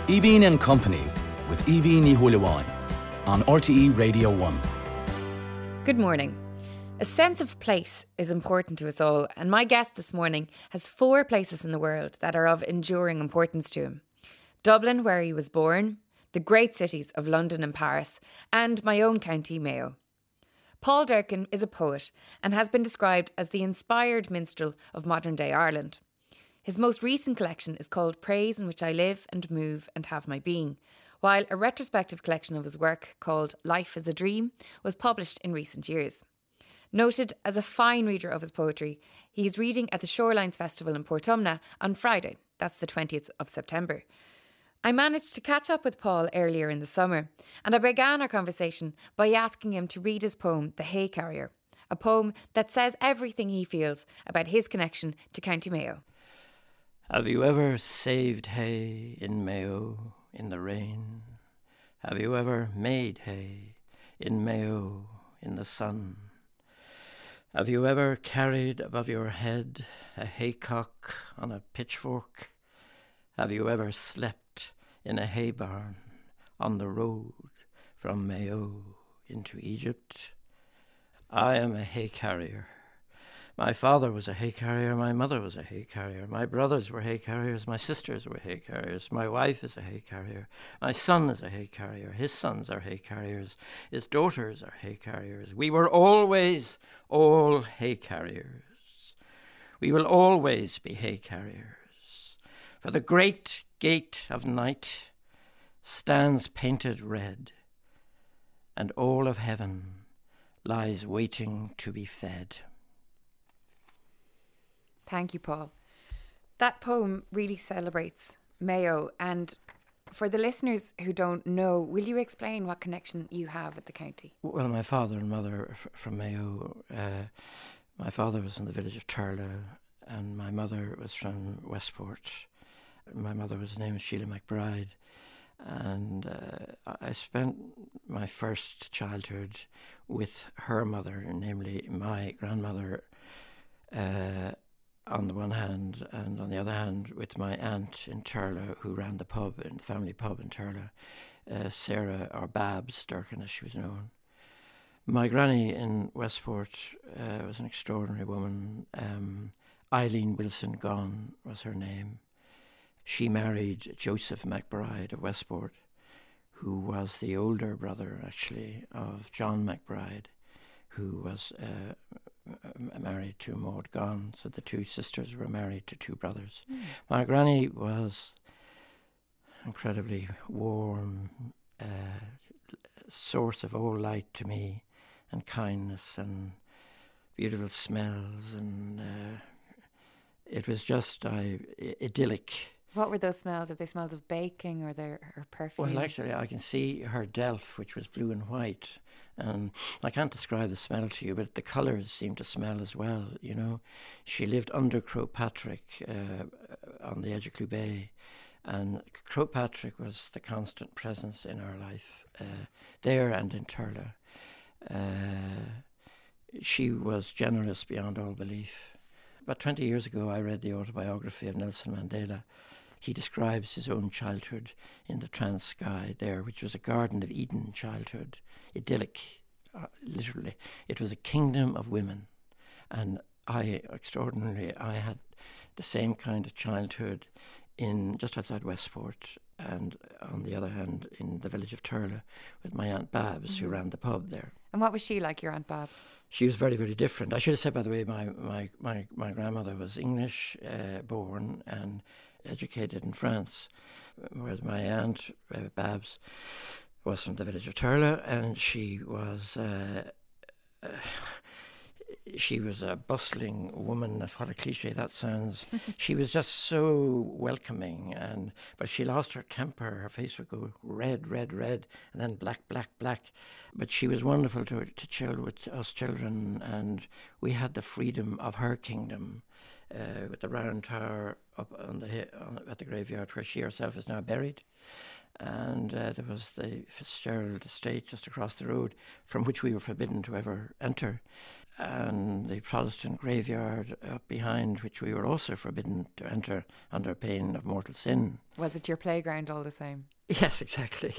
Evie and Company with Evie Ní Thuilleamán on RTE Radio 1. Good morning. A sense of place is important to us all, and my guest this morning has 4 places in the world that are of enduring importance to him. Dublin, where he was born, the great cities of London and Paris, and my own county, Mayo. Paul Durcan is a poet and has been described as the inspired minstrel of modern-day Ireland. His most recent collection is called Praise in Which I Live and Move and Have My Being, while a retrospective collection of his work called Life is a Dream was published in recent years. Noted as a fine reader of his poetry, he is reading at the Shorelines Festival in Portumna on Friday, that's the 20th of September. I managed to catch up with Paul earlier in the summer, and I began our conversation by asking him to read his poem, The Hay Carrier, a poem that says everything he feels about his connection to County Mayo. Have you ever saved hay in Mayo in the rain? Have you ever made hay in Mayo in the sun? Have you ever carried above your head a haycock on a pitchfork? Have you ever slept in a hay barn on the road from Mayo into Egypt? I am a hay carrier. My father was a hay carrier, my mother was a hay carrier, my brothers were hay carriers, my sisters were hay carriers, my wife is a hay carrier, my son is a hay carrier, his sons are hay carriers, his daughters are hay carriers. We were always all hay carriers. We will always be hay carriers. For the great gate of night stands painted red, and all of heaven lies waiting to be fed. Thank you, Paul. That poem really celebrates Mayo, and for the listeners who don't know, will you explain what connection you have with the county? Well, my father and mother are from Mayo. My father was in the village of Turlough, and my mother was from Westport. My mother was named Sheila McBride, and I spent my first childhood with her mother, namely my grandmother, on the one hand, and on the other hand with my aunt in Turlough, who ran the pub, in the family pub in Turlough, Sarah, or Babs Durcan as she was known. My granny in Westport was an extraordinary woman. Eileen Wilson Gonn was her name. She married Joseph McBride of Westport, who was the older brother, actually, of John McBride, who was married to Maud Gonn. So the 2 sisters were married to 2 brothers. My granny was incredibly warm, source of all light to me, and kindness and beautiful smells, and it was just idyllic. What were those smells? Are they smells of baking or her perfume? Well, actually, I can see her delf, which was blue and white, and I can't describe the smell to you, but the colours seem to smell as well, you know. She lived under Croagh Patrick on the edge of Clew Bay, and Croagh Patrick was the constant presence in our life, there and in Turlough. She was generous beyond all belief. About 20 years ago, I read the autobiography of Nelson Mandela. He describes his own childhood in the Transkei there, which was a Garden of Eden childhood, idyllic, literally. It was a kingdom of women. And I had the same kind of childhood in just outside Westport, and on the other hand, in the village of Turlough with my Aunt Babs, who ran the pub there. And what was she like, your Aunt Babs? She was very, very different. I should have said, by the way, my grandmother was English born and educated in France, whereas my aunt, Babs, was from the village of Turlough, and she was a bustling woman. What a cliche that sounds. She was just so welcoming, but she lost her temper. Her face would go red, red, red, and then black, black, black. But she was wonderful to chill with us children, and we had the freedom of her kingdom, with the round tower up on at the graveyard where she herself is now buried. And there was the Fitzgerald estate just across the road, from which we were forbidden to ever enter. and the Protestant graveyard up behind, which we were also forbidden to enter under pain of mortal sin. Was it your playground all the same? Yes, exactly.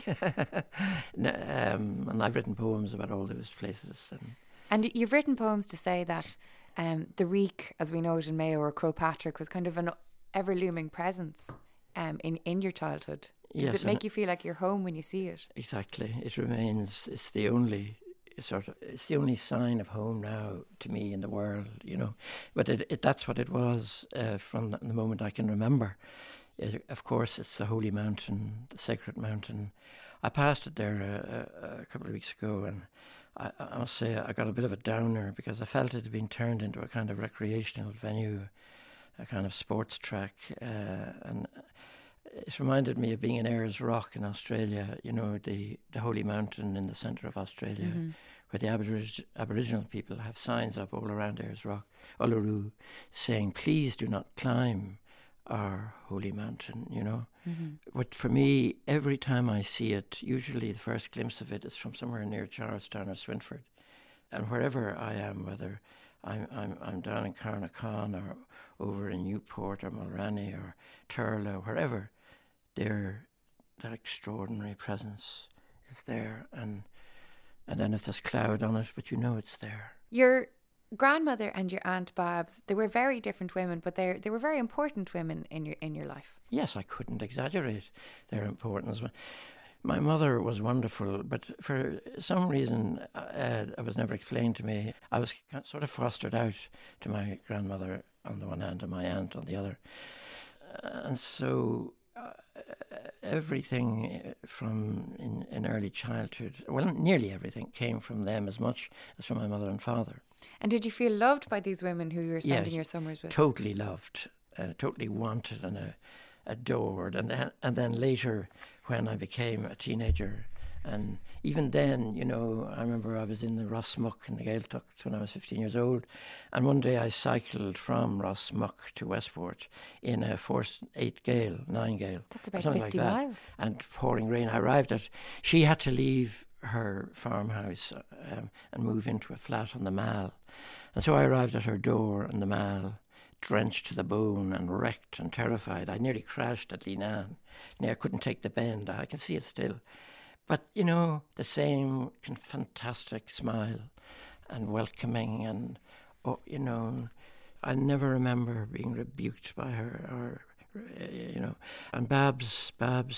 And I've written poems about all those places. And you've written poems to say that the reek, as we know it in Mayo, or Croagh Patrick, was kind of an ever-looming presence in your childhood. Does it make you feel like you're home when you see it? Exactly. It remains, it's the only sign of home now to me in the world, you know. But that's what it was from the moment I can remember. Of course, it's the holy mountain, the sacred mountain. I passed it there a couple of weeks ago, and I must say I got a bit of a downer because I felt it had been turned into a kind of recreational venue, a kind of sports track, and it reminded me of being in Ayers Rock in Australia, you know, the holy mountain in the centre of Australia, where the Aboriginal people have signs up all around Ayers Rock, Uluru, saying, please do not climb our holy mountain, you know. But for me, every time I see it, usually the first glimpse of it is from somewhere near Charlestown or Swinford. And wherever I am, whether I'm down in Carnacan or over in Newport or Mulranny or Turla, wherever, that extraordinary presence is there. And then if there's cloud on it, but you know it's there. Your grandmother and your Aunt Babs, they were very different women, but they were very important women in your life. Yes, I couldn't exaggerate their importance. My mother was wonderful, but for some reason, it was never explained to me. I was sort of fostered out to my grandmother on the one hand and my aunt on the other. And so everything from in early childhood, well, nearly everything came from them as much as from my mother and father. And did you feel loved by these women who you were spending your summers with? Totally loved, totally wanted and adored. And then later, when I became a teenager, and even then, you know, I remember I was in the Rossmuck in the Gaeltacht when I was 15 years old, and one day I cycled from Rossmuck to Westport in a 9 Gale. That's about 50 miles. And pouring rain. I arrived she had to leave her farmhouse and move into a flat on the Mall. And so I arrived at her door on the Mall, drenched to the bone and wrecked and terrified. I nearly crashed at Leenane. I couldn't take the bend. I can see it still. But, you know, the same fantastic smile and welcoming and, you know, I never remember being rebuked by her or, you know. And Babs,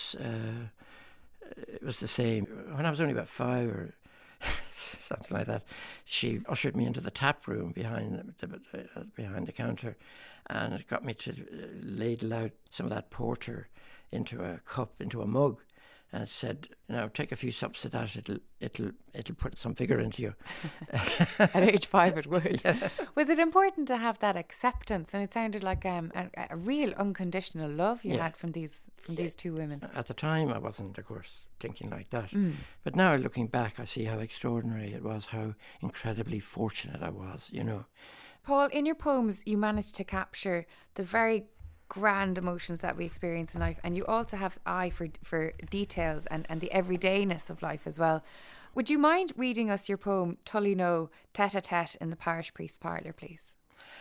it was the same. When I was only about 5 or something like that, she ushered me into the tap room behind the counter, and it got me to ladle out some of that porter into a cup, into a mug, and said, "Now take a few sups of that. It'll put some figure into you." At age 5, it would. Yeah. Was it important to have that acceptance? And it sounded like a real unconditional love you had from these two women. At the time, I wasn't, of course, thinking like that. But now, looking back, I see how extraordinary it was, how incredibly fortunate I was. You know, Paul, in your poems, you managed to capture the very grand emotions that we experience in life, and you also have eye for details and the everydayness of life as well. Would you mind reading us your poem Tully No, Tete-a-Tete in the Parish Priest's Parlour, please?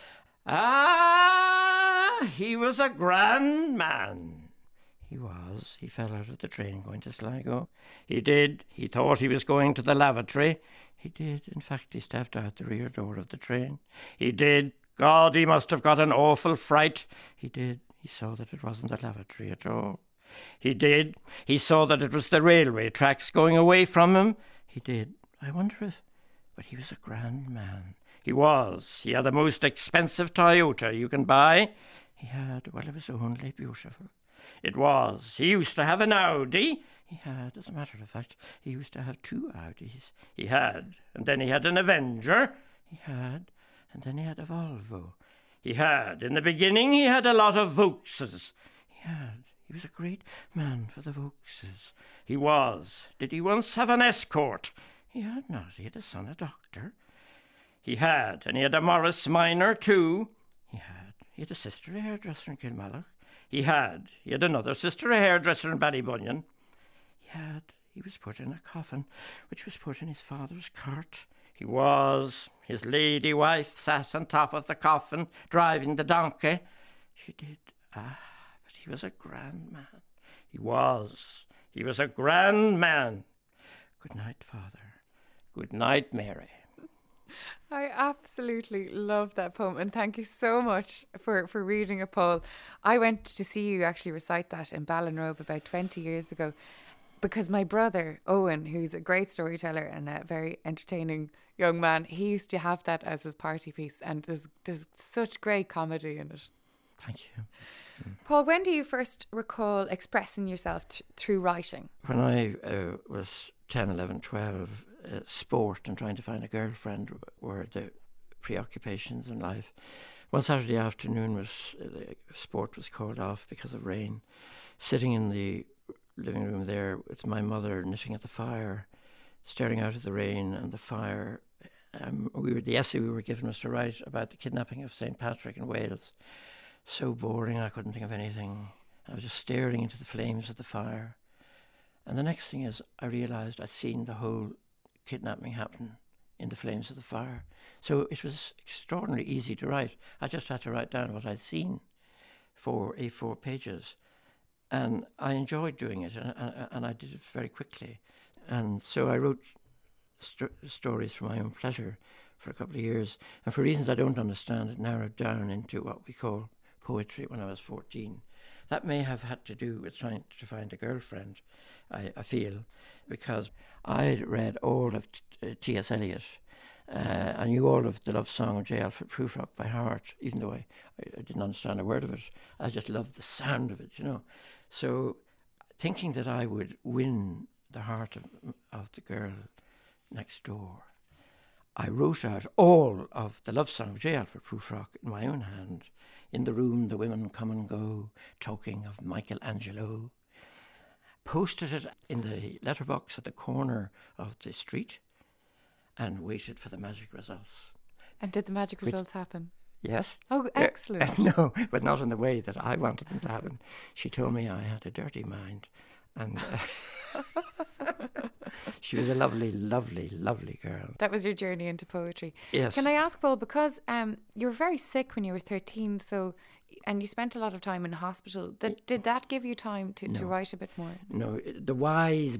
He was a grand man. He was. He fell out of the train going to Sligo. He did. He thought he was going to the lavatory. He did. In fact, he stepped out the rear door of the train. He did. God, he must have got an awful fright. He did. He saw that it wasn't the lavatory at all. He did. He saw that it was the railway tracks going away from him. He did. I wonder if... But he was a grand man. He was. He had the most expensive Toyota you can buy. He had... Well, it was only beautiful. It was. He used to have an Audi. He had, as a matter of fact, he used to have 2 Audis. He had. And then he had an Avenger. He had. And then he had a Volvo. He had. In the beginning, he had a lot of Vauxes. He had. He was a great man for the Vauxes. He was. Did he once have an escort? He had not. He had a son, a doctor. He had. And he had a Morris Minor, too. He had. He had a sister, a hairdresser in Kilmallock. He had. He had another sister, a hairdresser in Ballybunion. He had. He was put in a coffin, which was put in his father's cart. he was. His lady wife sat on top of the coffin, driving the donkey. She did. But he was a grand man. He was. He was a grand man. Good night, Father. Good night, Mary. I absolutely love that poem, and thank you so much for reading it, Paul. I went to see you actually recite that in Ballinrobe about 20 years ago because my brother, Owen, who's a great storyteller and a very entertaining young man, he used to have that as his party piece, and there's such great comedy in it. Thank you. Paul, when do you first recall expressing yourself through writing? When I was 10, 11, 12, sport and trying to find a girlfriend were the preoccupations in life. One Saturday afternoon, sport was called off because of rain. Sitting in the living room there with my mother knitting at the fire, staring out at the rain and the fire. The essay we were given was to write about the kidnapping of St. Patrick in Wales. So boring, I couldn't think of anything. I was just staring into the flames of the fire. And the next thing is, I realised I'd seen the whole kidnapping happen in the flames of the fire. So it was extraordinarily easy to write. I just had to write down what I'd seen for A4 pages. And I enjoyed doing it, and I did it very quickly. And so I wrote stories for my own pleasure for a couple of years. And for reasons I don't understand, it narrowed down into what we call poetry when I was 14. That may have had to do with trying to find a girlfriend, I feel, because I'd read all of T.S. Eliot. I knew all of the love song of J. Alfred Prufrock by heart, even though I didn't understand a word of it. I just loved the sound of it, you know. So thinking that I would win the heart of the girl next door, I wrote out all of the love song of J. Alfred Prufrock in my own hand. In the room the women come and go, talking of Michelangelo. Posted it in the letterbox at the corner of the street and waited for the magic results. And did the magic results happen? Yes. Oh, excellent. No, but not in the way that I wanted them to happen. She told me I had a dirty mind. And she was a lovely, lovely, lovely girl. That was your journey into poetry. Yes. Can I ask, Paul, because you were very sick when you were 13, and you spent a lot of time in hospital. Did that give you time to write a bit more? No, the wise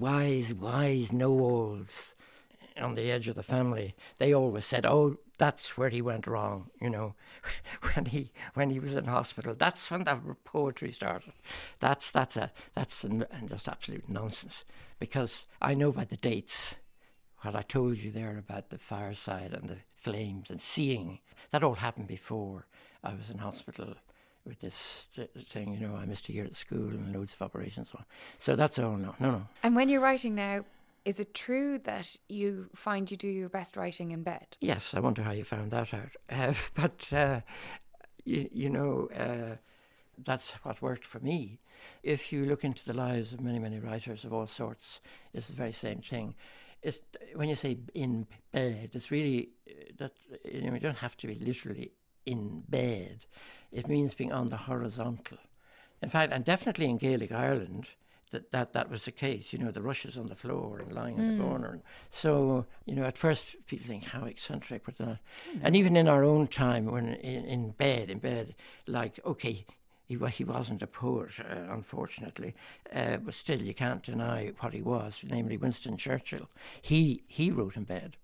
know-alls on the edge of the family, they always said, "Oh, that's where he went wrong," you know, when he was in hospital. That's when that poetry started. That's just absolute nonsense, because I know by the dates what I told you there about the fireside and the flames and seeing. That all happened before I was in hospital with this thing, you know, I missed a year at school and loads of operations. So that's all no. And when you're writing now, is it true that you find you do your best writing in bed? Yes, I wonder how you found that out. But you know, that's what worked for me. If you look into the lives of many, many writers of all sorts, it's the very same thing. It's, when you say in bed, it's really that, you know, you don't have to be literally in bed. It means being on the horizontal. In fact, and definitely in Gaelic Ireland, that was the case, you know, the rushes on the floor and lying in the corner. So, you know, at first people think, how eccentric, but not. And even in our own time, when in bed, like, okay, he wasn't a poet, unfortunately, but still you can't deny what he was, namely Winston Churchill. He wrote in bed.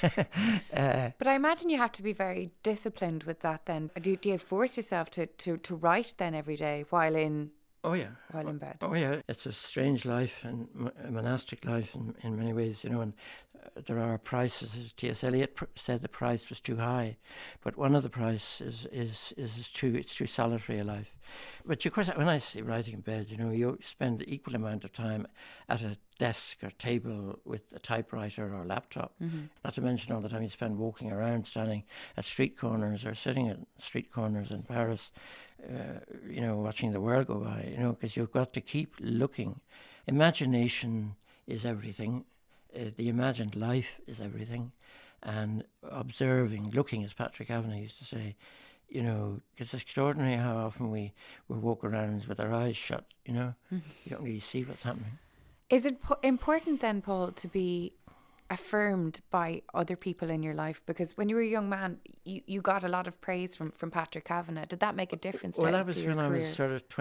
But I imagine you have to be very disciplined with that then. Do you force yourself to write then every day while in... Oh, yeah. While in bed. Oh, yeah. It's a strange life and a monastic life in many ways, you know, and there are prices. As T.S. Eliot said, the price was too high, but one of the prices is too solitary a life. But of course, when I say writing in bed, you know, you spend the equal amount of time at a desk or table with a typewriter or laptop, not to mention all the time you spend walking around, standing at street corners or sitting at street corners in Paris, you know, watching the world go by, you know, because you've got to keep looking. Imagination is everything. The imagined life is everything. And observing, looking, as Patrick Kavanagh used to say, you know, it's extraordinary how often we walk around with our eyes shut, you know. You don't really see what's happening. Is it important then, Paul, to be affirmed by other people in your life? Because when you were a young man, you got a lot of praise from Patrick Kavanagh. Did that make a difference Well, to that was your when career? I was sort of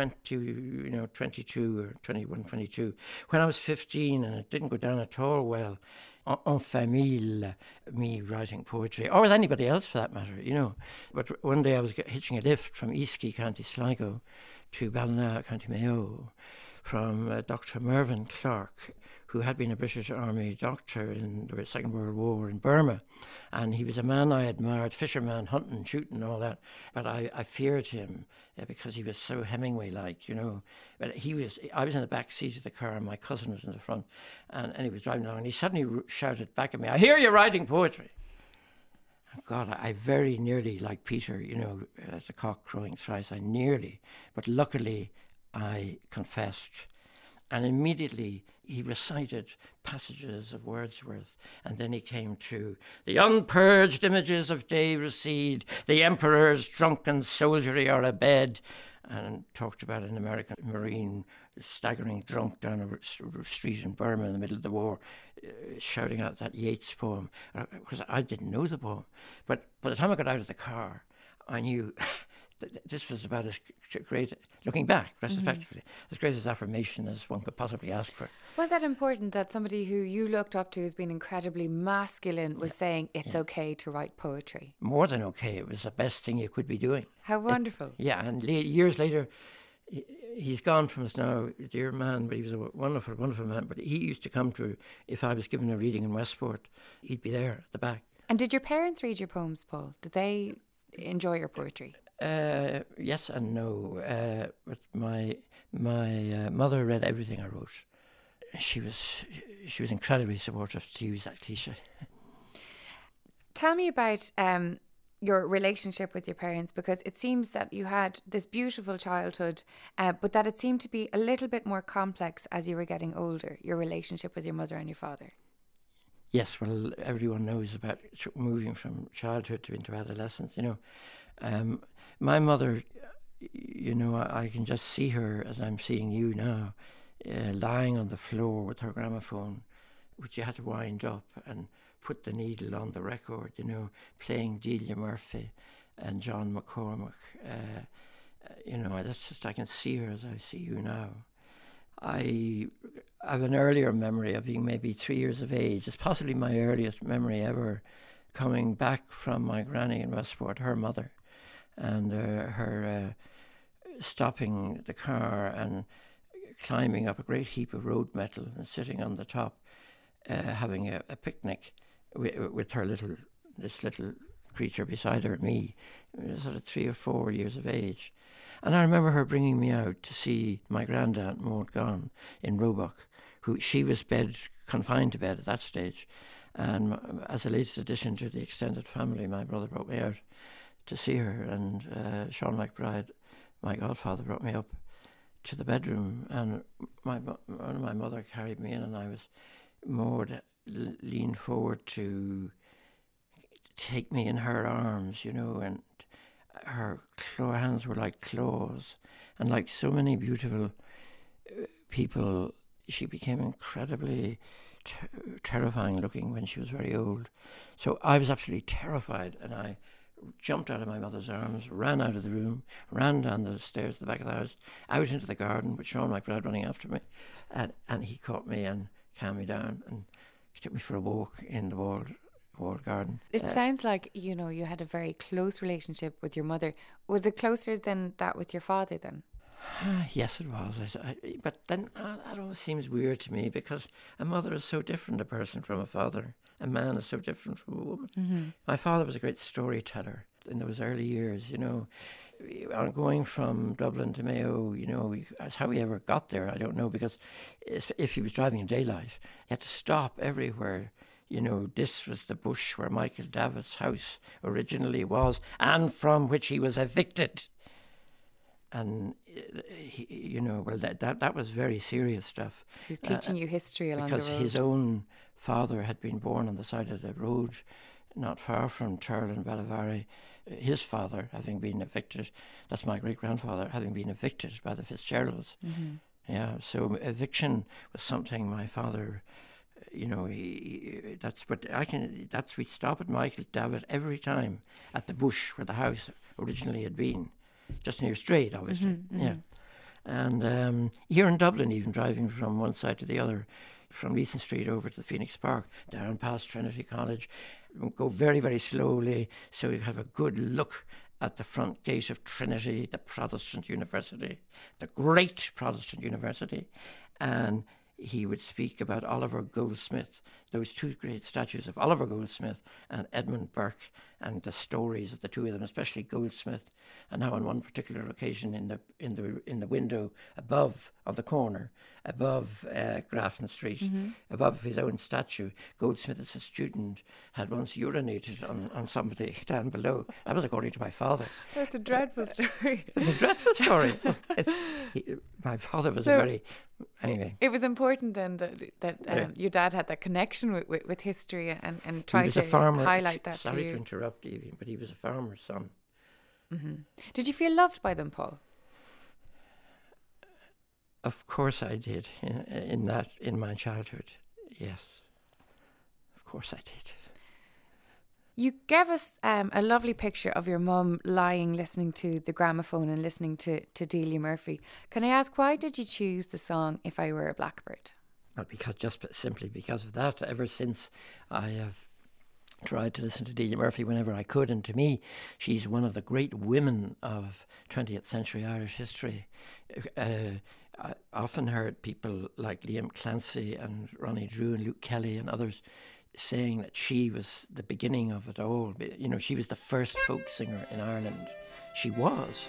22 or 21, 22. When I was 15 and it didn't go down at all well, en famille, me writing poetry, or with anybody else for that matter, But one day I was hitching a lift from Eastkey, County Sligo, to Ballina, County Mayo, from Dr. Mervyn Clark, who had been a British Army doctor in the Second World War in Burma. And he was a man I admired, fisherman, hunting, shooting, all that. But I feared him because he was so Hemingway-like, But I was in the back seat of the car and my cousin was in the front. And he was driving along and he suddenly shouted back at me, "I hear you're writing poetry." God, I very nearly, like Peter, the cock crowing thrice, but luckily I confessed. And immediately he recited passages of Wordsworth. And then he came to "The unpurged images of day recede, the emperor's drunken soldiery are abed," and talked about an American Marine staggering drunk down a street in Burma in the middle of the war, shouting out that Yeats poem. Because I didn't know the poem. But by the time I got out of the car, I knew this was about as great, looking back, retrospectively, as great as affirmation as one could possibly ask for. Was that important that somebody who you looked up to as being incredibly masculine was saying it's okay to write poetry? More than okay. It was the best thing you could be doing. How wonderful. And years later, he's gone from us now, a dear man, but he was a wonderful, wonderful man. But he used to come to, if I was giving a reading in Westport, he'd be there at the back. And did your parents read your poems, Paul? Did they enjoy your poetry? Yes and no. But my mother read everything I wrote. She was incredibly supportive, to use that cliche. Tell me about your relationship with your parents, because it seems that you had this beautiful childhood, but that it seemed to be a little bit more complex as you were getting older, your relationship with your mother and your father. Yes, well, everyone knows about moving from childhood into adolescence, My mother, I can just see her as I'm seeing you now, lying on the floor with her gramophone, which you had to wind up and put the needle on the record, playing Delia Murphy and John McCormack. That's just, I can see her as I see you now. I have an earlier memory of being maybe 3 years of age. It's possibly my earliest memory ever, coming back from my granny in Westport, her mother, and her stopping the car and climbing up a great heap of road metal and sitting on the top, having a picnic with this little creature beside her, me, sort of 3 or 4 years of age. And I remember her bringing me out to see my grandaunt, Maud Gonne, in Roebuck, who she was confined to bed at that stage. And as the latest addition to the extended family, my brother brought me out to see her, and Sean McBride, my godfather, brought me up to the bedroom, and my mother carried me in, and Maud leaned forward to take me in her arms, and her hands were like claws, and like so many beautiful people, she became incredibly terrifying looking when she was very old. So I was absolutely terrified, and I jumped out of my mother's arms, ran out of the room, ran down the stairs to the back of the house, out into the garden with Sean McBride running after me, and he caught me and calmed me down, and he took me for a walk in the walled garden. It sounds like, you had a very close relationship with your mother. Was it closer than that with your father then? Yes, it was. But then that always seems weird to me, because a mother is so different a person from a father. A man is so different from a woman. Mm-hmm. My father was a great storyteller in those early years, going from Dublin to Mayo, that's how he ever got there, I don't know, because if he was driving in daylight, he had to stop everywhere. This was the bush where Michael Davitt's house originally was, and from which he was evicted. And, that was very serious stuff. So he's teaching you history along the road. Because his own father had been born on the side of the road, not far from Turl and Bellavary. His father, having been evicted, that's my great-grandfather, having been evicted by the Fitzgeralds. Mm-hmm. Yeah, so eviction was something my father, we stop at Michael Davitt every time at the bush where the house originally had been, just near Straight, obviously. Yeah. And here in Dublin, even driving from one side to the other, from Leeson Street over to the Phoenix Park, down past Trinity College, go very, very slowly so you have a good look at the front gate of Trinity, the Protestant university, the great Protestant university. And he would speak about Oliver Goldsmith, those two great statues of Oliver Goldsmith and Edmund Burke, and the stories of the two of them, especially Goldsmith. And now on one particular occasion in the window above, on the corner, above Grafton Street, above his own statue, Goldsmith as a student had once urinated on somebody down below. That was according to my father. That's a dreadful story. It's a dreadful story. My father was anyway. It was important then that your dad had that connection with history and tried to highlight that to you. Sorry to interrupt, Evie, but he was a farmer's son. Mm-hmm. Did you feel loved by them, Paul? Of course I did. In my childhood, yes. Of course I did. You gave us a lovely picture of your mum lying, listening to the gramophone and listening to Delia Murphy. Can I ask, why did you choose the song "If I Were a Blackbird"? Well, simply because of that. Ever since I have tried to listen to Delia Murphy whenever I could, and to me, she's one of the great women of 20th century Irish history. I often heard people like Liam Clancy and Ronnie Drew and Luke Kelly and others saying that she was the beginning of it all. You know, she was the first folk singer in Ireland. She was.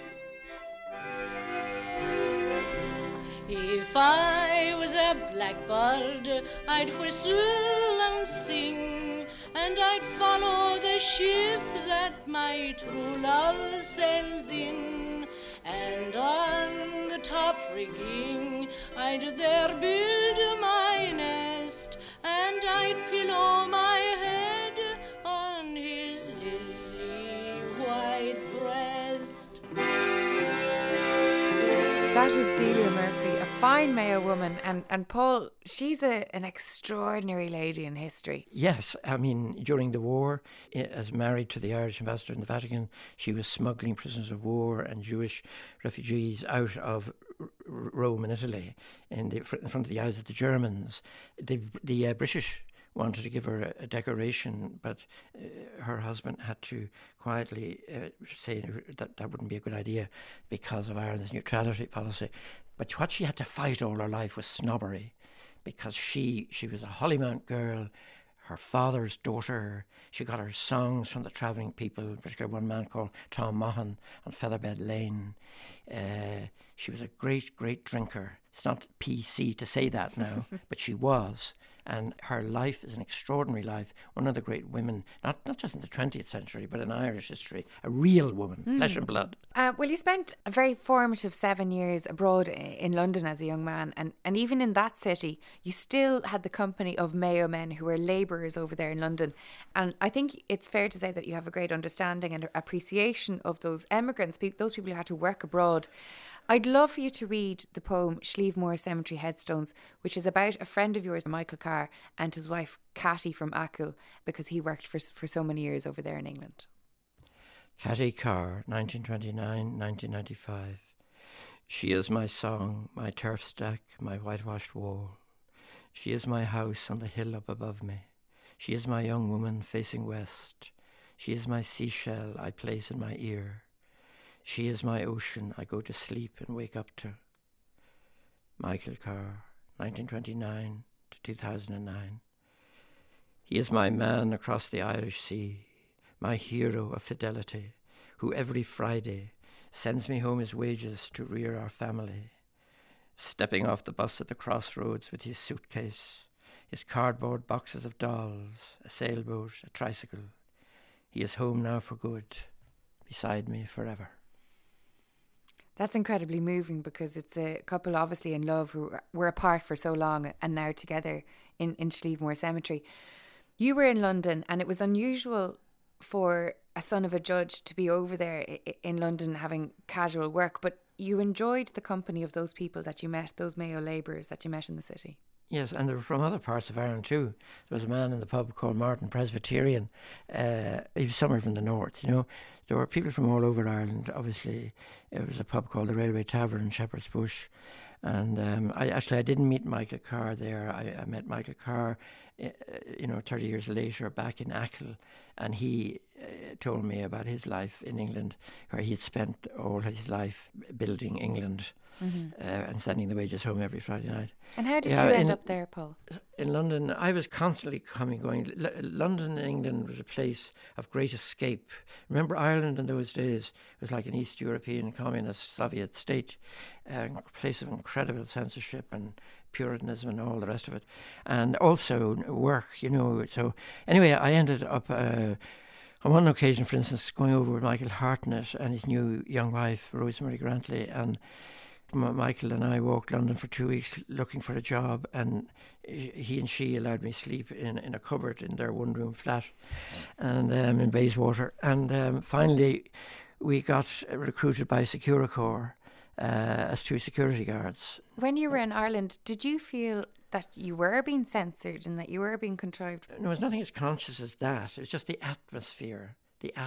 If I was a blackbird, I'd whistle and sing, and I'd follow the ship that my true love sails in, and on the top rigging I'd there build my nest, and I'd pillow my head on his lily white breast. That was Delia Murphy, a fine Mayo woman, and Paul, she's an extraordinary lady in history. Yes, I mean, during the war, as married to the Irish ambassador in the Vatican, she was smuggling prisoners of war and Jewish refugees out of Rome and Italy in front of the eyes of the Germans. The British wanted to give her a decoration, but her husband had to quietly say that wouldn't be a good idea because of Ireland's neutrality policy. But what she had to fight all her life was snobbery, because she was a Hollymount girl, her father's daughter. She got her songs from the travelling people, in particular one man called Tom Mahan on Featherbed Lane. She was a great, great drinker. It's not PC to say that now, but she was. And her life is an extraordinary life. One of the great women, not just in the 20th century, but in Irish history. A real woman, flesh and blood. Well, you spent a very formative 7 years abroad in London as a young man. And even in that city, you still had the company of Mayo men who were labourers over there in London. And I think it's fair to say that you have a great understanding and appreciation of those emigrants, those people who had to work abroad. I'd love for you to read the poem Slievemore Cemetery Headstones, which is about a friend of yours, Michael Carr, and his wife, Catty from Achill, because he worked for so many years over there in England. Catty Carr, 1929-1995. She is my song, my turf stack, my whitewashed wall. She is my house on the hill up above me. She is my young woman facing west. She is my seashell I place in my ear. She is my ocean I go to sleep and wake up to. Michael Carr, 1929 to 2009. He is my man across the Irish Sea, my hero of fidelity, who every Friday sends me home his wages to rear our family. Stepping off the bus at the crossroads with his suitcase, his cardboard boxes of dolls, a sailboat, a tricycle. He is home now for good, beside me forever. That's incredibly moving, because it's a couple obviously in love who were apart for so long and now together in Slievemore Cemetery. You were in London, and it was unusual for a son of a judge to be over there in London having casual work, but you enjoyed the company of those people that you met, those Mayo labourers that you met in the city. Yes, and they were from other parts of Ireland too. There was a man in the pub called Martin Presbyterian. He was somewhere from the north, you know. There were people from all over Ireland. Obviously, it was a pub called the Railway Tavern in Shepherd's Bush. And I didn't meet Michael Carr there. I met Michael Carr, 30 years later back in Achill. And he told me about his life in England, where he had spent all his life building England. And sending the wages home every Friday night. And how did you end up there, Paul? In London, I was constantly going. London, England was a place of great escape. Remember, Ireland in those days was like an East European communist Soviet state, a place of incredible censorship and Puritanism and all the rest of it. And also work, So anyway, I ended up... on one occasion, for instance, going over with Michael Hartnett and his new young wife, Rosemary Grantley, and Michael and I walked London for 2 weeks looking for a job, and he and she allowed me sleep in a cupboard in their one-room flat and in Bayswater. And finally, we got recruited by Securicorps as 2 security guards. When you were in Ireland, did you feel that you were being censored and that you were being contrived? No, it's nothing as conscious as that. It's just the atmosphere.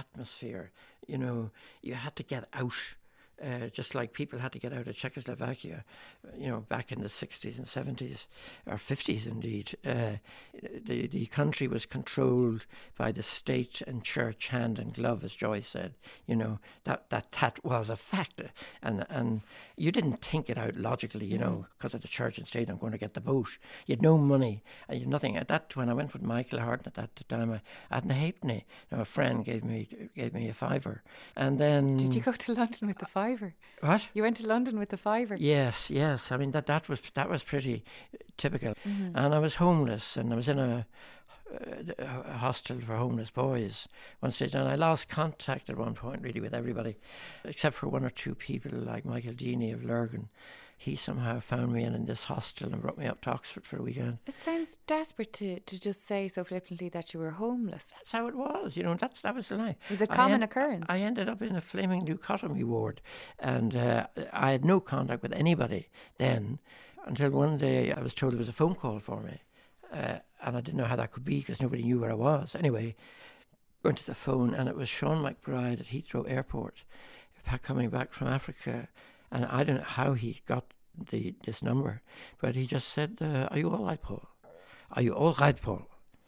You had to get out. Just like people had to get out of Czechoslovakia, back in the 60s and 70s, or 50s indeed. The country was controlled by the state and church hand in glove, as Joyce said. That was a fact. And you didn't think it out logically, because of the church and state, I'm going to get the boat. You had no money, and you had nothing. When I went with Michael Hartnett at that time, I hadn't a halfpenny. A friend gave me a fiver. And then... Did you go to London with the fiver? What? You went to London with the fiver? Yes. I mean, that was pretty typical. And I was homeless, and I was in a hostel for homeless boys one stage, and I lost contact at one point really with everybody, except for 1 or 2 people like Michael Deeney of Lurgan. He somehow found me in this hostel and brought me up to Oxford for a weekend. It sounds desperate to just say so flippantly that you were homeless. That's how it was, that was the lie. It was a common occurrence. I ended up in a flaming leucotomy ward, and I had no contact with anybody then, until one day I was told there was a phone call for me, and I didn't know how that could be because nobody knew where I was. Anyway, went to the phone, and it was Sean McBride at Heathrow Airport, coming back from Africa. And I don't know how he got this number, but he just said, are you all right, Paul? Are you all right, Paul?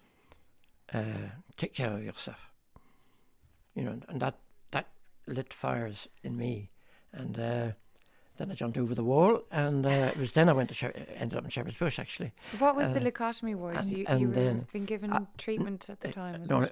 Take care of yourself. And that lit fires in me. And then I jumped over the wall, and it was then I ended up in Shepherd's Bush, actually. What was the leucotomy ward? You were being given treatment at the time, was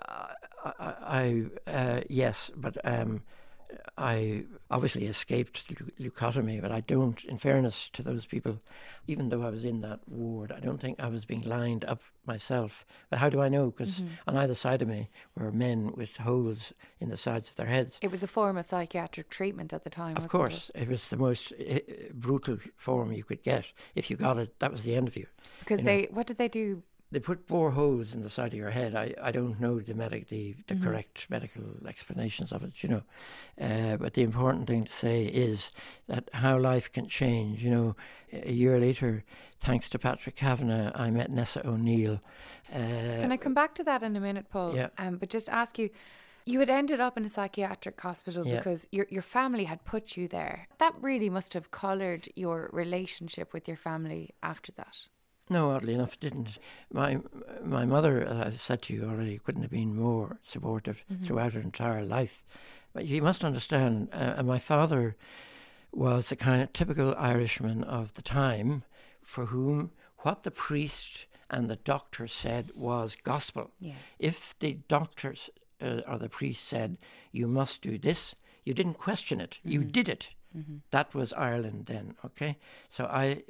it? Yes, but... I obviously escaped leucotomy, but I don't, in fairness to those people, even though I was in that ward, I don't think I was being lined up myself. But how do I know? Because on either side of me were men with holes in the sides of their heads. It was a form of psychiatric treatment at the time, Of course. It was the most brutal form you could get. If you got it, that was the end of you. Because what did they do? They put bore holes in the side of your head. I don't know the correct medical explanations of it, But the important thing to say is that how life can change. A year later, thanks to Patrick Kavanagh, I met Nessa O'Neill. Can I come back to that in a minute, Paul? Yeah. But just ask you, you had ended up in a psychiatric hospital because your family had put you there. That really must have coloured your relationship with your family after that. No, oddly enough, it didn't. My mother, as I said to you already, couldn't have been more supportive throughout her entire life. But you must understand, my father was the kind of typical Irishman of the time for whom what the priest and the doctor said was gospel. Yeah. If the doctors or the priest said, you must do this, you didn't question it. You did it. That was Ireland then, okay? So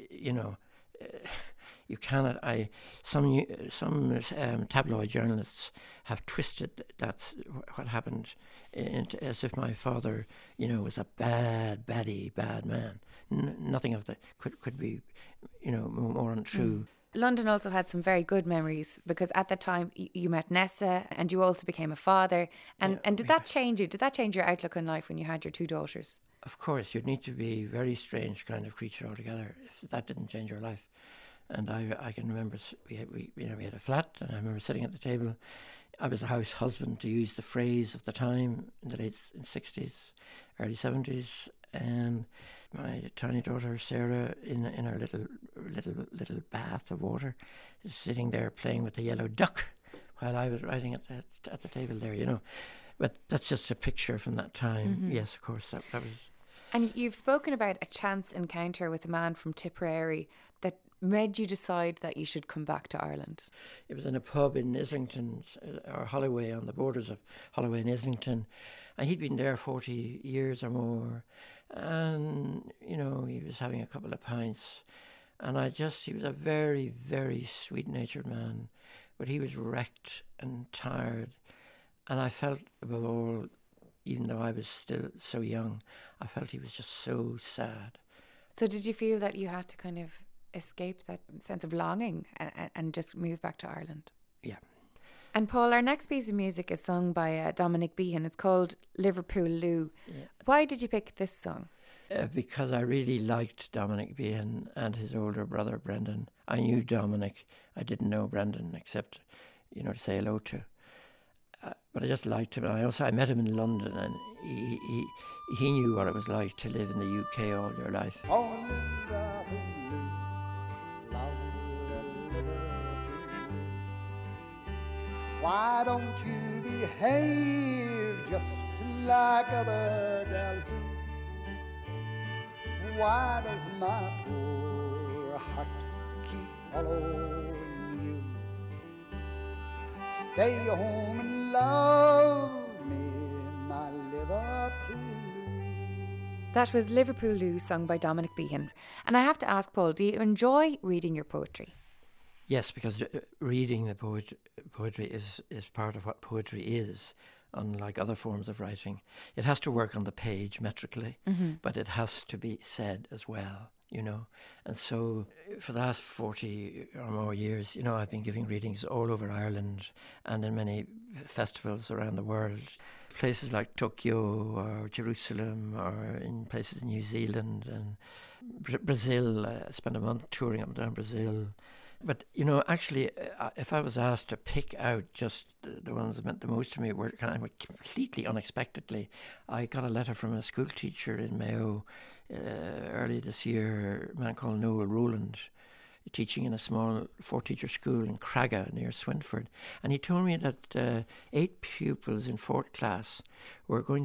you cannot. Some tabloid journalists have twisted that what happened as if my father, was a bad man. Nothing of that could be, more untrue. London also had some very good memories because at the time you met Nessa and you also became a father. And did that change you? Did that change your outlook on life when you had your 2 daughters? Of course, you'd need to be a very strange kind of creature altogether if that didn't change your life. And I can remember we had a flat, and I remember sitting at the table. I was the house husband, to use the phrase of the time, in the late 60s, early 70s, and my tiny daughter Sarah, in her little bath of water, is sitting there playing with the yellow duck while I was writing at the table there, you know. But that's just a picture from that time. Mm-hmm. Yes, of course, that was. And you've spoken about a chance encounter with a man from Tipperary that made you decide that you should come back to Ireland. It was in a pub in Islington, or Holloway, on the borders of Holloway and Islington. And he'd been there 40 years or more. And, you know, he was having a couple of pints. And he was a very, very sweet-natured man. But he was wrecked and tired. And I felt, above all, even though I was still so young, I felt he was just so sad. So did you feel that you had to kind of escape that sense of longing and just move back to Ireland? Yeah. And Paul, our next piece of music is sung by Dominic Behan. It's called Liverpool Lou. Yeah. Why did you pick this song? Because I really liked Dominic Behan and his older brother Brendan. I knew Dominic. I didn't know Brendan except, you know, to say hello to. But I just liked him. I met him in London, and he knew what it was like to live in the UK all your life. Why don't you behave just like other gals do? Why does my poor heart keep following you? Stay home and love me, my Liverpool. That was Liverpool Lou, sung by Dominic Behan. And I have to ask, Paul, do you enjoy reading your poetry? Yes, because reading the poetry is part of what poetry is, unlike other forms of writing. It has to work on the page metrically, but it has to be said as well, you know. And so for the last 40 or more years, you know, I've been giving readings all over Ireland and in many festivals around the world. Places like Tokyo or Jerusalem, or in places in New Zealand and Brazil. I spent a month touring up and down Brazil. But, you know, actually, if I was asked to pick out just the ones that meant the most to me, were kind of completely unexpectedly. I got a letter from a school teacher in Mayo early this year, a man called Noel Rowland, teaching in a small 4-teacher school in Craga near Swinford. And he told me that 8 pupils in 4th class were hoping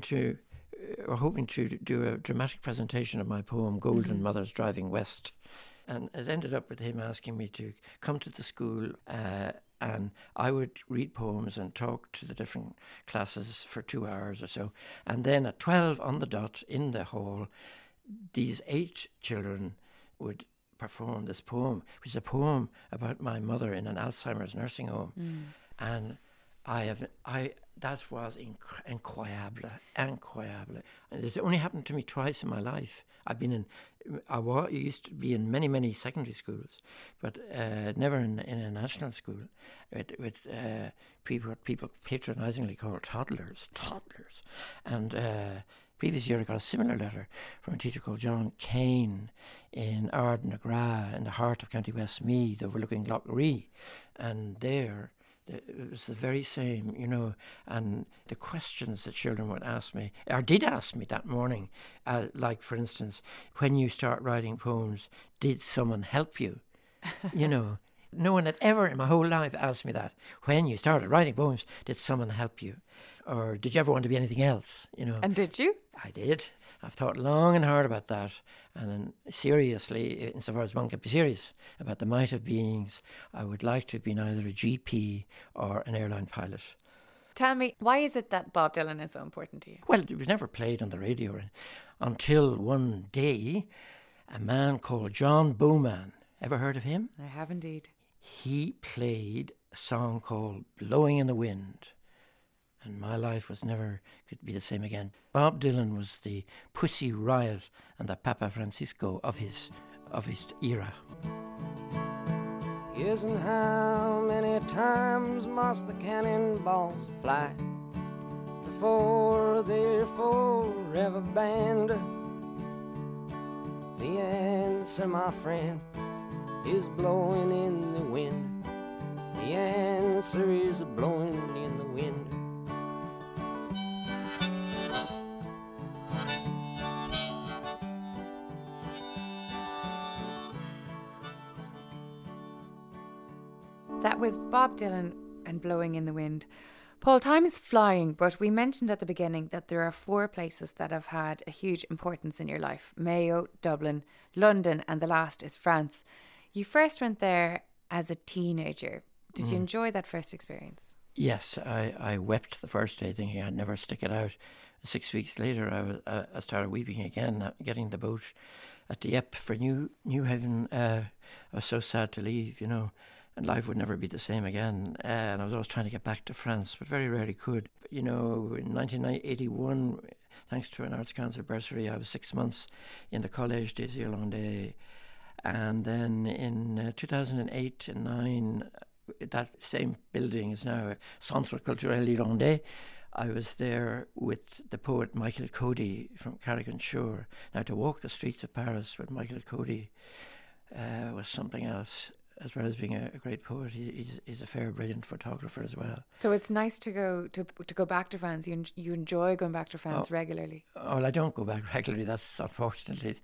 to do a dramatic presentation of my poem, Golden Mothers Driving West. And it ended up with him asking me to come to the school and I would read poems and talk to the different classes for 2 hours or so. And then at 12 on the dot in the hall, these 8 children would perform this poem, which is a poem about my mother in an Alzheimer's nursing home. And that was incroyable. And it's only happened to me twice in my life. I used to be in many, many secondary schools, but never in a national school with people patronisingly called toddlers. And previous year I got a similar letter from a teacher called John Kane in Ardnagra, in the heart of County Westmeath, overlooking Lough Ree. And there, it was the very same, you know, and the questions that children would ask me, or did ask me that morning, like, for instance, when you start writing poems, did someone help you? You know, no one had ever in my whole life asked me that. When you started writing poems, did someone help you? Or did you ever want to be anything else, you know? And did you? I did. I've thought long and hard about that, and then seriously, insofar as one can be serious about the might of beings, I would like to have been either a GP or an airline pilot. Tell me, why is it that Bob Dylan is so important to you? Well, it was never played on the radio until one day, a man called John Bowman, ever heard of him? I have indeed. He played a song called Blowing in the Wind. And my life could be the same again. Bob Dylan was the Pussy Riot and the Papa Francisco of his era. Yes, and how many times must the cannonballs fly before they're forever banned? The answer, my friend, is blowing in the wind. The answer is blowing in the wind. That was Bob Dylan and Blowing in the Wind. Paul, time is flying, but we mentioned at the beginning that there are 4 places that have had a huge importance in your life: Mayo, Dublin, London, and the last is France. You first went there as a teenager. Did you enjoy that first experience? Yes, I wept the first day thinking I'd never stick it out. 6 weeks later, I started weeping again, getting the boat at Dieppe for New Haven. I was so sad to leave, you know, and life would never be the same again. And I was always trying to get back to France, but very rarely could. But, you know, in 1981, thanks to an Arts Council bursary, I was 6 months in the Collège des Irlandais. And then in 2008 and 9, that same building is now Centre Culturel Irlandais. I was there with the poet Michael Cody from Carrigan Shore. Now, to walk the streets of Paris with Michael Cody was something else. As well as being a great poet, he's a fair, brilliant photographer as well. So it's nice to go back to France. You enjoy going back to France regularly? Oh, well, I don't go back regularly. That's unfortunately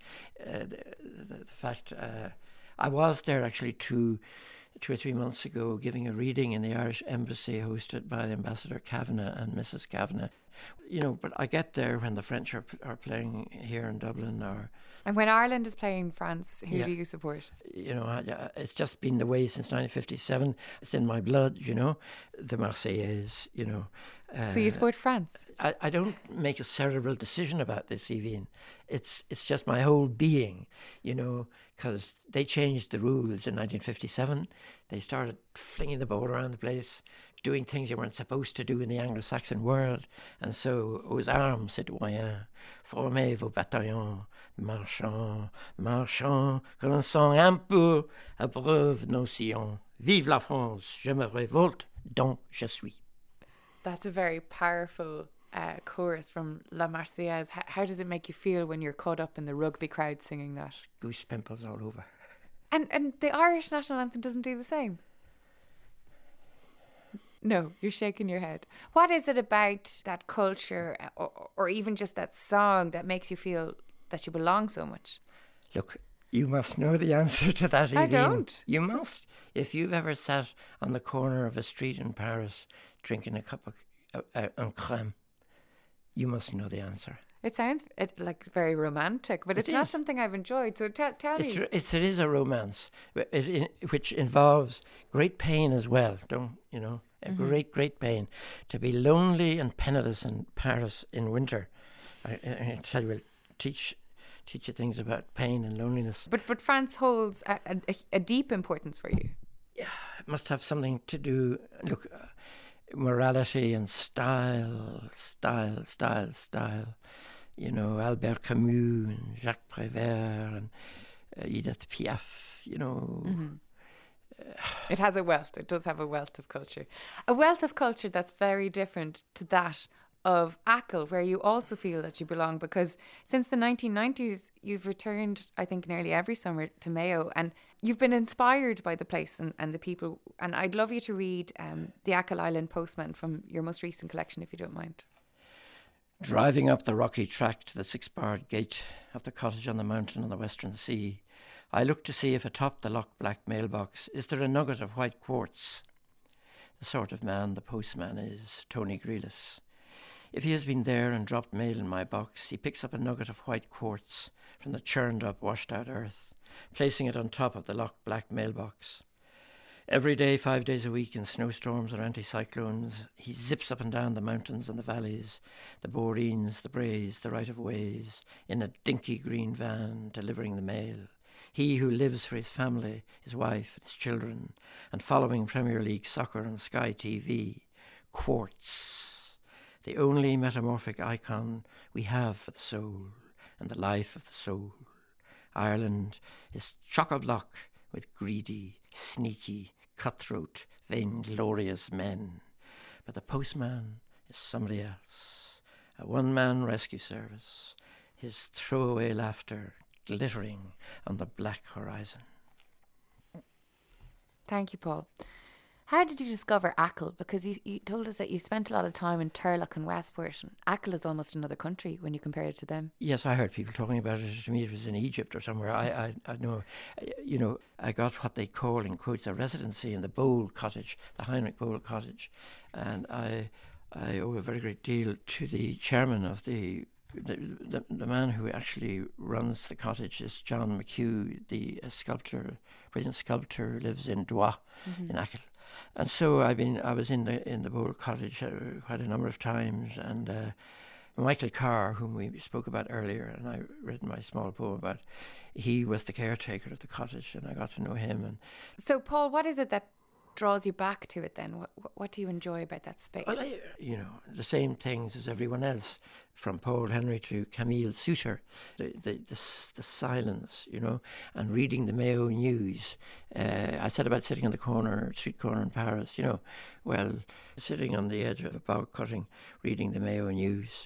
the fact. I was there actually 2 or 3 months ago giving a reading in the Irish Embassy hosted by Ambassador Kavanagh and Mrs. Kavanagh. You know, but I get there when the French are playing here in Dublin And when Ireland is playing France, who do you support? You know, it's just been the way since 1957. It's in my blood, you know, the Marseillaise, you know. So you support France? I don't make a cerebral decision about this, Evine. It's just my whole being, you know, because they changed the rules in 1957. They started flinging the ball around the place, doing things you weren't supposed to do in the Anglo-Saxon world. And so, aux armes, citoyens, formez vos bataillons, marchons, marchons, grinçons un peu, à preuve nos sillons. Vive la France, je me révolte, dont je suis. That's a very powerful chorus from La Marseillaise. How does it make you feel when you're caught up in the rugby crowd singing that? Goose pimples all over. And the Irish national anthem doesn't do the same? No, you're shaking your head. What is it about that culture or even just that song that makes you feel that you belong so much? Look, you must know the answer to that, Evine. I don't. You must. If you've ever sat on the corner of a street in Paris drinking a cup of un crème, you must know the answer. It sounds like very romantic, but it's not something I've enjoyed. So tell me. It is a romance, which involves great pain as well. Great pain. To be lonely and penniless in Paris in winter, I tell you, will teach you things about pain and loneliness. But France holds a deep importance for you. Yeah, it must have something to do. Look, morality and style. You know, Albert Camus and Jacques Prévert and Edith Piaf, you know. Mm-hmm. It has a wealth. It does have a wealth of culture. A wealth of culture that's very different to that of Achill, where you also feel that you belong, because since the 1990s, you've returned, I think, nearly every summer to Mayo, and you've been inspired by the place and the people. And I'd love you to read The Achill Island Postman from your most recent collection, if you don't mind. Driving up the rocky track to the 6-barred gate of the cottage on the mountain on the western sea, I look to see if atop the locked black mailbox is there a nugget of white quartz. The sort of man the postman is, Tony Grealis. If he has been there and dropped mail in my box, he picks up a nugget of white quartz from the churned-up, washed-out earth, placing it on top of the locked black mailbox. Every day, 5 days a week, in snowstorms or anticyclones, he zips up and down the mountains and the valleys, the borines, the braes, the right-of-ways, in a dinky green van, delivering the mail. He who lives for his family, his wife, his children, and following Premier League soccer on Sky TV. Quartz, the only metamorphic icon we have for the soul and the life of the soul. Ireland is chock-a-block with greedy, sneaky, cutthroat, vainglorious men. But the postman is somebody else, a one-man rescue service, his throwaway laughter glittering on the black horizon. Thank you, Paul. How did you discover Achill? Because you told us that you spent a lot of time in Turlough and Westport. And Achill is almost another country when you compare it to them. Yes, I heard people talking about it. To me, it was in Egypt or somewhere. I know, I got what they call, in quotes, a residency in the Bowl Cottage, the Heinrich Bowl Cottage. And I owe a very great deal to the chairman of the man who actually runs the cottage is John McHugh, the sculptor, brilliant sculptor, lives in Douai in Achill. And so I was in the Bowl Cottage quite a number of times, and Michael Carr, whom we spoke about earlier, and I read my small poem about, he was the caretaker of the cottage, and I got to know him. And so, Paul, what is it that draws you back to it then? What do you enjoy about that space? Well, the same things as everyone else, from Paul Henry to Camille Souter, the silence, and reading the Mayo News. I said about sitting on the street corner in Paris, well, sitting on the edge of a bog cutting, reading the Mayo News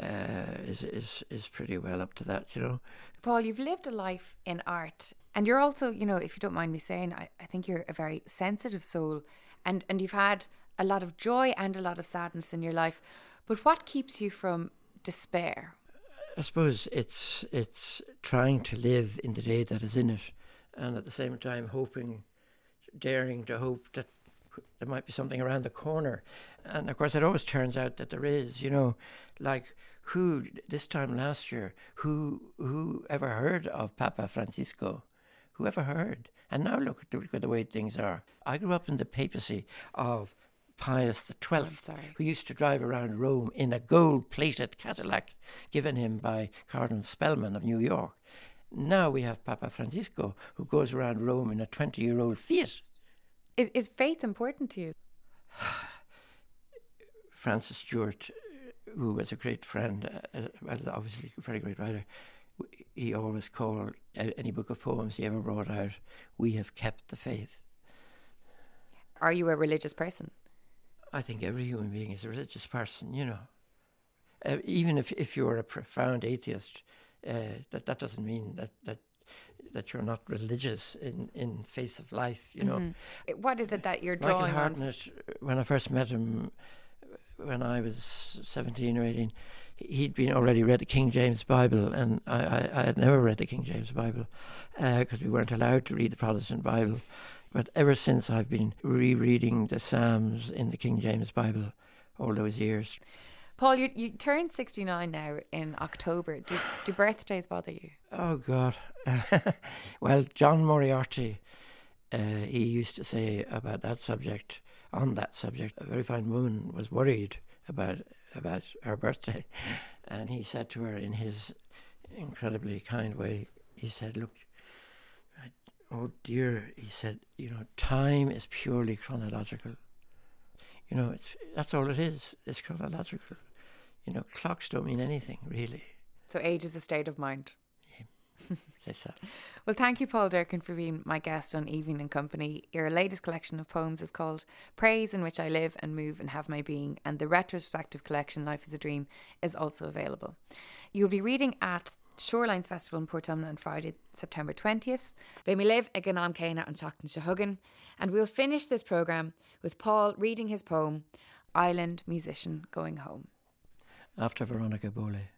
is pretty well up to that, Paul, you've lived a life in art, and you're also, if you don't mind me saying, I think you're a very sensitive soul, and you've had a lot of joy and a lot of sadness in your life. But what keeps you from despair? I suppose it's trying to live in the day that is in it, and at the same time daring to hope that there might be something around the corner. And of course it always turns out that there is, like who this time last year, who ever heard of Papa Francisco? Who ever heard? And now look at the way things are. I grew up in the papacy of Pius XII, who used to drive around Rome in a gold-plated Cadillac given him by Cardinal Spellman of New York. Now we have Papa Francisco, who goes around Rome in a 20-year-old Fiat. Is faith important to you? Francis Stewart, who was a great friend, obviously a very great writer, he always called any book of poems he ever brought out, "We have kept the faith." Are you a religious person? I think every human being is a religious person, even if you're a profound atheist, that doesn't mean that you're not religious in face of life, What is it that you're drawing Michael Hartnett, when I first met him, when I was 17 or 18, he'd been already read the King James Bible, and I had never read the King James Bible because we weren't allowed to read the Protestant Bible. But ever since, I've been rereading the Psalms in the King James Bible all those years. Paul, you turned 69 now in October. Do birthdays bother you? Oh, God. Well, John Moriarty, he used to say about that subject, a very fine woman was worried about her birthday. And he said to her in his incredibly kind way, he said, "Look, oh dear," he said, time is purely chronological. That's all it is. It's chronological. Clocks don't mean anything, really. So age is a state of mind. Yeah, say so. Well, thank you, Paul Durcan, for being my guest on Evening and Company. Your latest collection of poems is called Praise, in which I live and move and have my being, and the retrospective collection Life is a Dream is also available. You'll be reading at Shorelines Festival in Portumna on Friday, September 20th. Be me live ag an am céine an seachtain se hugan. And we'll finish this programme with Paul reading his poem, Island Musician Going Home. After Veronica Bole.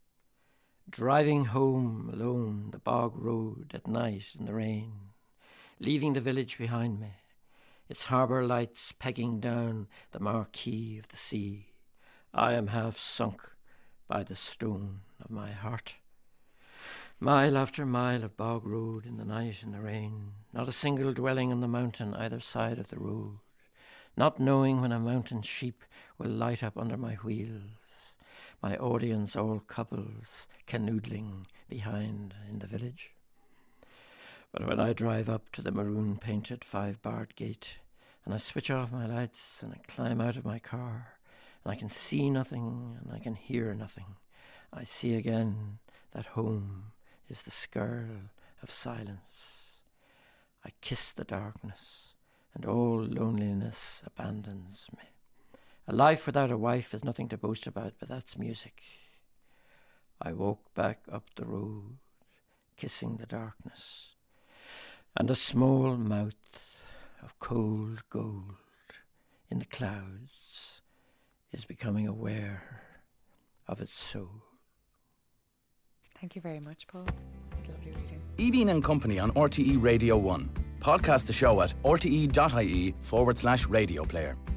Driving home alone the bog road at night in the rain, leaving the village behind me, its harbour lights pegging down the marquee of the sea. I am half sunk by the stone of my heart. Mile after mile of bog road in the night and the rain, not a single dwelling on the mountain either side of the road, not knowing when a mountain sheep will light up under my wheels, my audience all couples canoodling behind in the village. But when I drive up to the maroon-painted 5-barred gate, and I switch off my lights and I climb out of my car, and I can see nothing and I can hear nothing, I see again that home is the skirl of silence. I kiss the darkness, and all loneliness abandons me. A life without a wife is nothing to boast about, but that's music. I walk back up the road, kissing the darkness, and a small mouth of cold gold in the clouds is becoming aware of its soul. Thank you very much, Paul. It's lovely reading. Evie and Company on RTE Radio 1. Podcast the show at rte.ie/radio player.